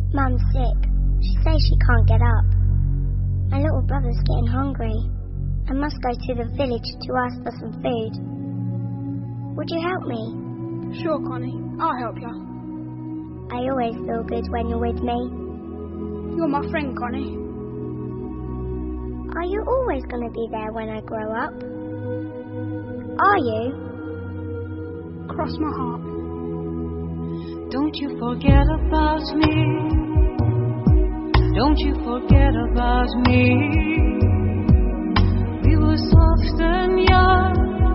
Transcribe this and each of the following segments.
Mum's sick. She says she can't get up. My little brother's getting hungry. I must go to the village to ask for some food. Would you help me? Sure, Connie. I'll help you. I always feel good when you're with me. You're my friend, Connie. Are you always going to be there when I grow up? Are you? Cross my heart. Don't you forget about me. Don't you forget about me. We were soft and young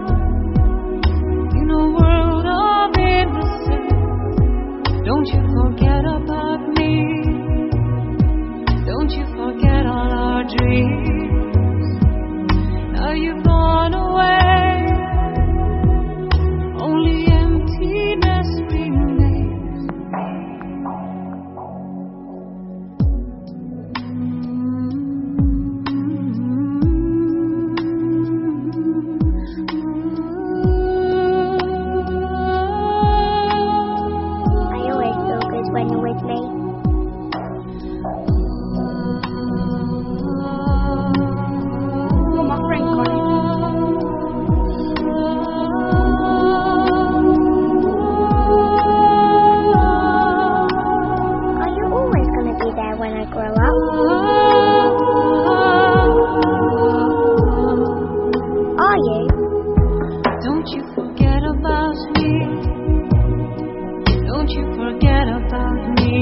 in a world of innocence. Don't you forget about me. Don't you forget all our dreams. Now you've gone away. Only emptiness remains. I always feel good when you're with me. You're my friend, Connie. Are you always going to be there when I grow up? Are you? Don't you forget about me. Don't you forget about me.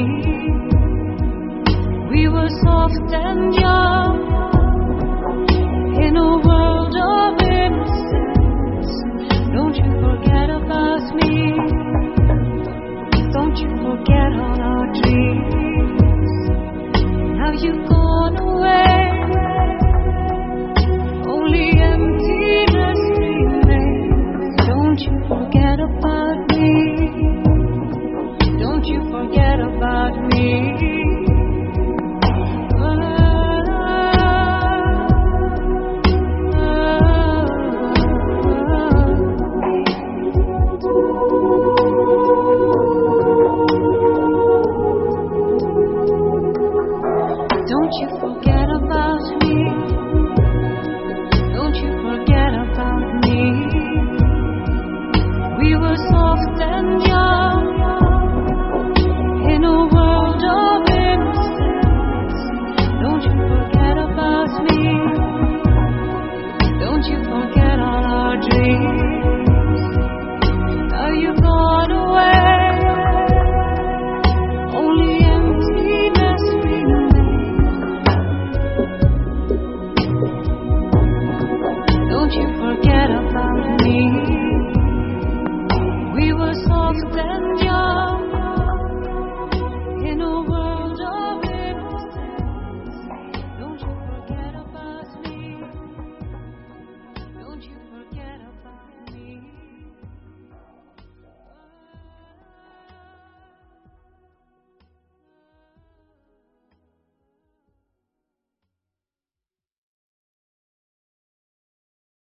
We were soft and young in a world of innocence. Don't you forget about me. Don't you forget all our dreams. Now you've gone away. Only emptiness remains. Don't you forget about me. Don't you forget about me. Don't you forget about me. Don't you forget about me. We were soft and young